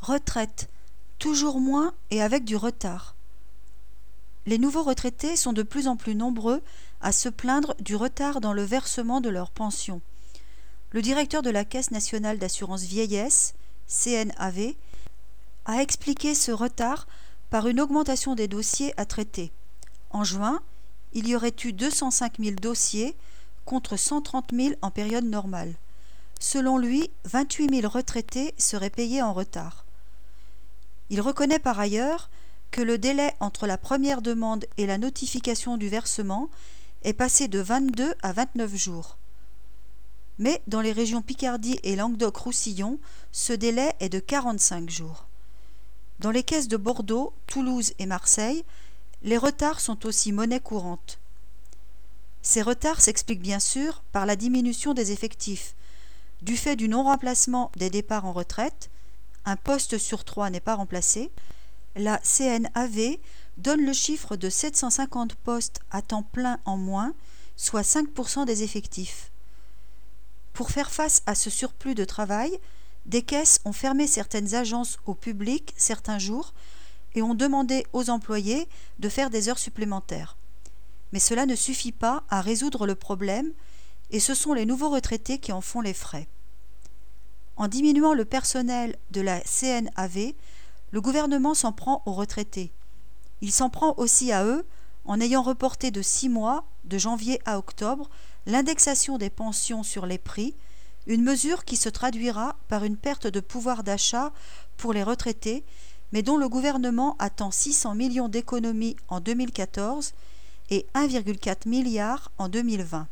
Retraite, toujours moins et avec du retard. Les nouveaux retraités sont de plus en plus nombreux à se plaindre du retard dans le versement de leur pension. Le directeur de la Caisse nationale d'assurance vieillesse, CNAV, a expliqué ce retard par une augmentation des dossiers à traiter. En juin, il y aurait eu 205 000 dossiers contre 130 000 en période normale. Selon lui, 28 000 retraités seraient payés en retard. Il reconnaît par ailleurs que le délai entre la première demande et la notification du versement est passé de 22 à 29 jours. Mais dans les régions Picardie et Languedoc-Roussillon, ce délai est de 45 jours. Dans les caisses de Bordeaux, Toulouse et Marseille, les retards sont aussi monnaie courante. Ces retards s'expliquent bien sûr par la diminution des effectifs, du fait du non-remplacement des départs en retraite, un poste sur 3 n'est pas remplacé. La CNAV donne le chiffre de 750 postes à temps plein en moins, soit 5% des effectifs. Pour faire face à ce surplus de travail, des caisses ont fermé certaines agences au public certains jours et ont demandé aux employés de faire des heures supplémentaires. Mais cela ne suffit pas à résoudre le problème et ce sont les nouveaux retraités qui en font les frais. En diminuant le personnel de la CNAV, le gouvernement s'en prend aux retraités. Il s'en prend aussi à eux en ayant reporté de 6 mois, de janvier à octobre, l'indexation des pensions sur les prix, une mesure qui se traduira par une perte de pouvoir d'achat pour les retraités, mais dont le gouvernement attend 600 millions d'économies en 2014 et 1,4 milliard en 2020.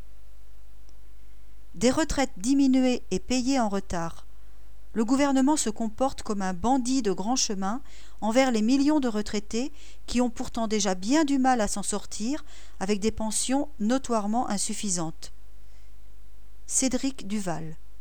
Des retraites diminuées et payées en retard. Le gouvernement se comporte comme un bandit de grand chemin envers les millions de retraités qui ont pourtant déjà bien du mal à s'en sortir avec des pensions notoirement insuffisantes. Cédric Duval.